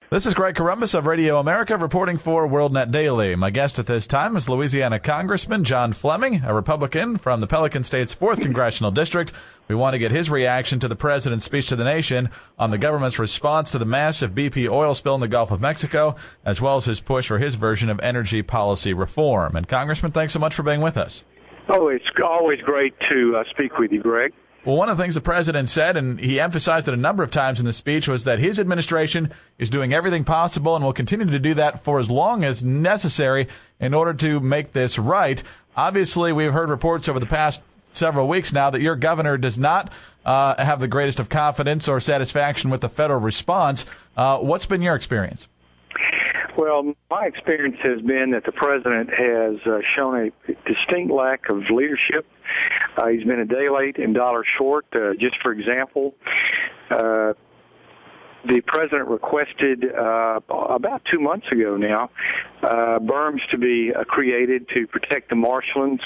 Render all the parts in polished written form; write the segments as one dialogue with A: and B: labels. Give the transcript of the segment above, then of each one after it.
A: This is Greg Corombos of Radio America reporting for WorldNet Daily. My guest at this time is Louisiana Congressman John Fleming, a Republican from the Pelican State's 4th Congressional District. We want to get his reaction to the president's speech to the nation on the government's response to the massive BP oil spill in the Gulf of Mexico, as well as his push for his version of energy policy reform. And Congressman, thanks so much for being with us.
B: Oh, it's always great to speak with you, Greg.
A: Well, one of the things the president said, and he emphasized it a number of times in the speech, was that his administration is doing everything possible and will continue to do that for as long as necessary in order to make this right. Obviously, we've heard reports over the past several weeks now that your governor does not have the greatest of confidence or satisfaction with the federal response. What's been your experience?
B: Well, my experience has been that the president has shown a distinct lack of leadership. He's been a day late and dollar short. Just for example, the president requested about 2 months ago now berms to be created to protect the marshlands.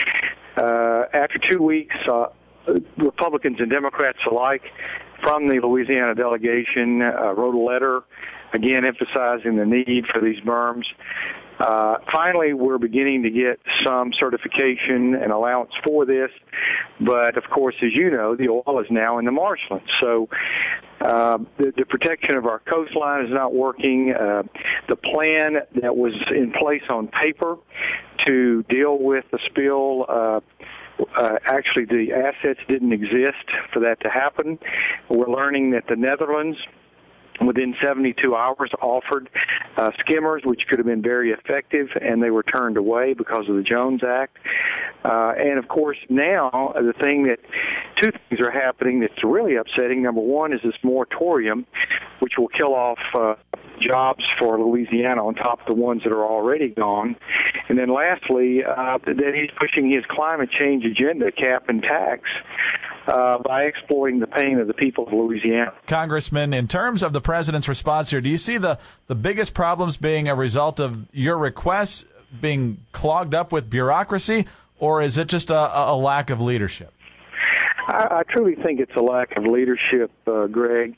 B: After 2 weeks, Republicans and Democrats alike from the Louisiana delegation wrote a letter, again emphasizing the need for these berms. Finally, we're beginning to get some certification and allowance for this, but of course, as you know, the oil is now in the marshlands. So the protection of our coastline is not working. The plan that was in place on paper to deal with the spill, actually the assets didn't exist for that to happen. We're learning that the Netherlands, within 72 hours, offered skimmers, which could have been very effective, and they were turned away because of the Jones Act. And, of course, now two things are happening that's really upsetting. Number one is this moratorium, which will kill off jobs for Louisiana on top of the ones that are already gone. And then lastly, that he's pushing his climate change agenda, cap and tax, by exploiting the pain of the people of Louisiana.
A: Congressman, in terms of the president's response here, do you see the biggest problems being a result of your requests being clogged up with bureaucracy, or is it just a lack of leadership?
B: I truly think it's a lack of leadership, Greg.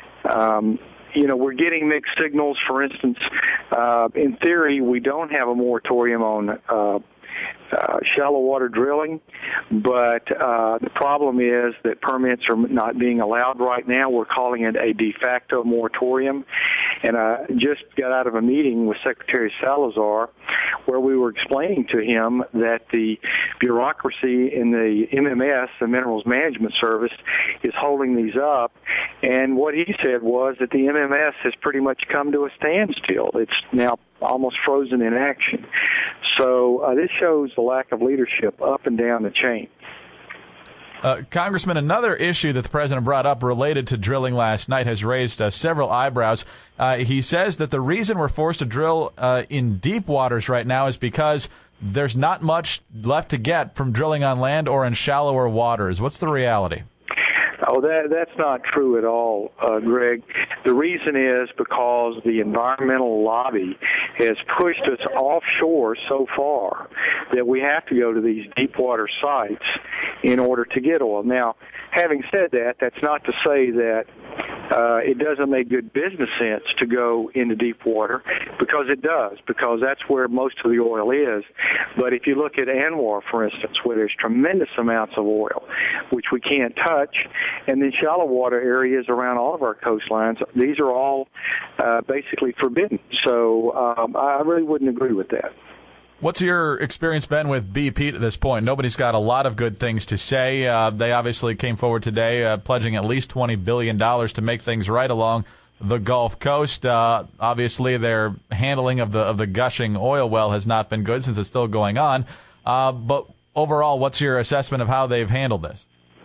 B: We're getting mixed signals. For instance, in theory, we don't have a moratorium on shallow water drilling, but the problem is that permits are not being allowed right now. We're calling it a de facto moratorium. And I just got out of a meeting with Secretary Salazar where we were explaining to him that the bureaucracy in the MMS, the Minerals Management Service, is holding these up. And what he said was that the MMS has pretty much come to a standstill. It's now almost frozen in action. So this shows the lack of leadership up and down the chain.
A: Congressman, another issue that the president brought up related to drilling last night has raised several eyebrows. He says that the reason we're forced to drill in deep waters right now is because there's not much left to get from drilling on land or in shallower waters. What's the reality?
B: Oh, that's not true at all, Greg. The reason is because the environmental lobby has pushed us offshore so far that we have to go to these deep water sites in order to get oil. Now, having said that, that's not to say that it doesn't make good business sense to go into deep water, because it does, because that's where most of the oil is. But if you look at ANWR, for instance, where there's tremendous amounts of oil, which we can't touch, and then shallow water areas around all of our coastlines, these are all basically forbidden. So I really wouldn't agree with that.
A: What's your experience been with BP at this point? Nobody's got a lot of good things to say. They obviously came forward today pledging at least $20 billion to make things right along the Gulf Coast. Obviously, their handling of the gushing oil well has not been good since it's still going on. But overall, what's your assessment of how they've handled this?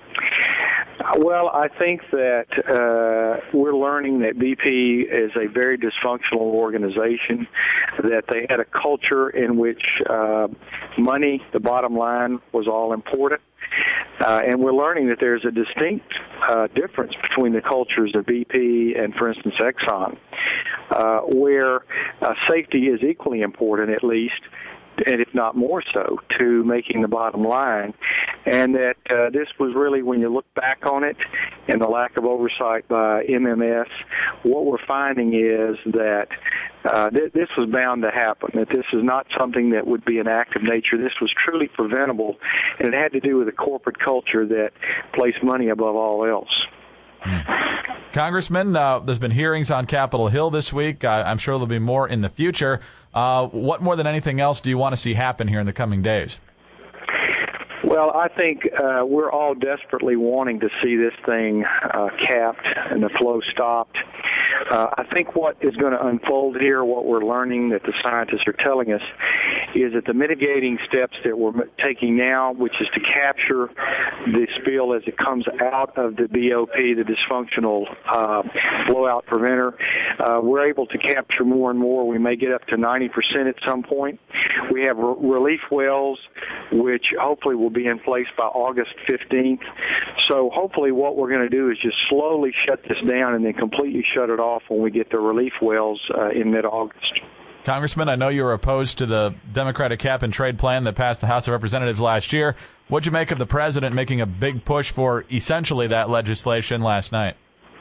B: Well, I think that we're learning that BP is a very dysfunctional organization, that they had a culture in which money, the bottom line, was all important. And we're learning that there's a distinct difference between the cultures of BP and, for instance, Exxon, where safety is equally important, at least, and if not more so, to making the bottom line. And that this was really, when you look back on it, and the lack of oversight by MMS, what we're finding is that this was bound to happen, that this is not something that would be an act of nature. This was truly preventable, and it had to do with a corporate culture that placed money above all else.
A: Congressman, there's been hearings on Capitol Hill this week. I'm sure there'll be more in the future. What more than anything else do you want to see happen here in the coming days?
B: Well, I think we're all desperately wanting to see this thing capped and the flow stopped. I think what is going to unfold here, what we're learning that the scientists are telling us, is that the mitigating steps that we're taking now, which is to capture the spill as it comes out of the BOP, the dysfunctional blowout preventer, we're able to capture more and more. We may get up to 90% at some point. We have relief wells, which hopefully will be in place by August 15th. So hopefully what we're going to do is just slowly shut this down and then completely shut it off when we get the relief wells in mid-August.
A: Congressman, I know you were opposed to the Democratic cap-and-trade plan that passed the House of Representatives last year. What'd you make of the president making a big push for essentially that legislation last night?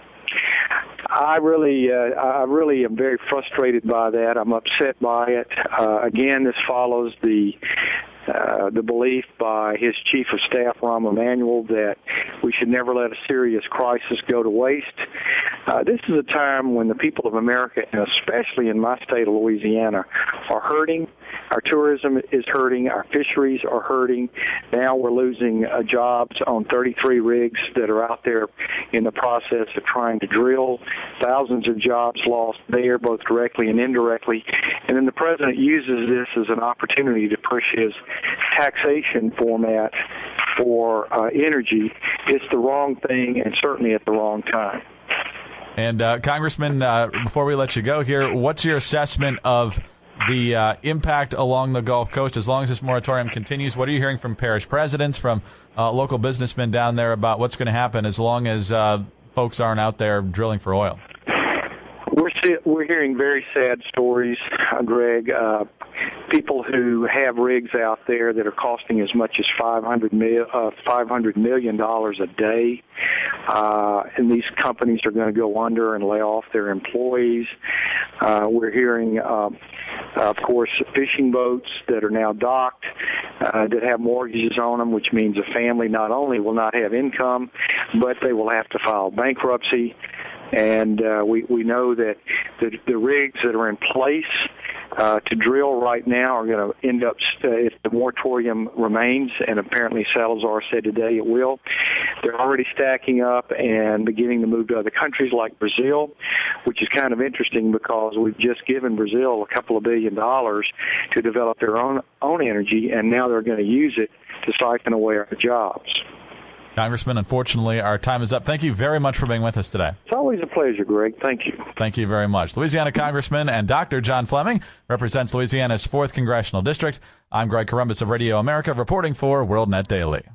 B: I really am very frustrated by that. I'm upset by it. Again, this follows the belief by his chief of staff, Rahm Emanuel, that we should never let a serious crisis go to waste. This is a time when the people of America, and especially in my state of Louisiana, are hurting. Our tourism is hurting. Our fisheries are hurting. Now we're losing jobs on 33 rigs that are out there in the process of trying to drill. Thousands of jobs lost there, both directly and indirectly. And then the president uses this as an opportunity to push his taxation format for energy. It's the wrong thing, and certainly at the wrong time.
A: And Congressman, before we let you go here, what's your assessment of the impact along the Gulf Coast as long as this moratorium continues? What are you hearing from parish presidents, from local businessmen down there about what's going to happen as long as folks aren't out there drilling for oil?
B: We're hearing very sad stories, Greg. People who have rigs out there that are costing as much as $500 million a day, and these companies are going to go under and lay off their employees. We're hearing, of course, fishing boats that are now docked that have mortgages on them, which means a family not only will not have income, but they will have to file bankruptcy. And we know that the rigs that are in place to drill right now are going to end up, if the moratorium remains, and apparently Salazar said today it will, they're already stacking up and beginning to move to other countries like Brazil, which is kind of interesting because we've just given Brazil a couple of $2 billion to develop their own energy, and now they're going to use it to siphon away our jobs.
A: Congressman, unfortunately, our time is up. Thank you very much for being with us today.
B: It's always a pleasure, Greg. Thank you.
A: Thank you very much. Louisiana Congressman and Dr. John Fleming represents Louisiana's 4th Congressional District. I'm Greg Corombos of Radio America, reporting for WorldNet Daily.